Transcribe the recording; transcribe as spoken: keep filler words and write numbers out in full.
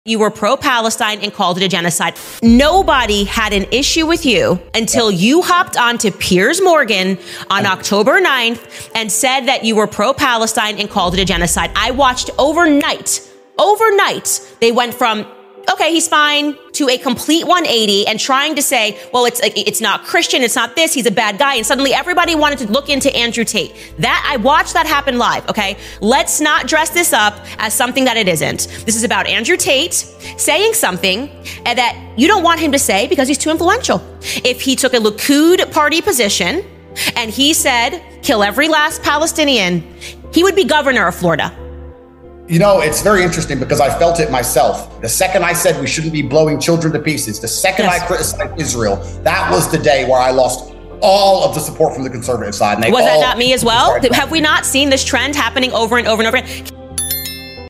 You were pro-Palestine and called it a genocide. Nobody had an issue with you until you hopped on to Piers Morgan on October ninth and said that you were pro-Palestine and called it a genocide. I watched overnight, overnight, they went from, okay, he's fine, to a complete one eighty and trying to say, well, it's it's not Christian, it's not this, he's a bad guy. And suddenly everybody wanted to look into Andrew Tate. That, I watched that happen live, okay? Let's not dress this up as something that it isn't. This is about Andrew Tate saying something that you don't want him to say because he's too influential. If he took a Likud party position and he said, kill every last Palestinian, he would be governor of Florida. You know, it's very interesting because I felt it myself. The second I said we shouldn't be blowing children to pieces, the second yes. I criticized Israel, that was the day where I lost all of the support from the conservative side. And they was all that not me as well? Have we not seen this trend happening over and over and over again?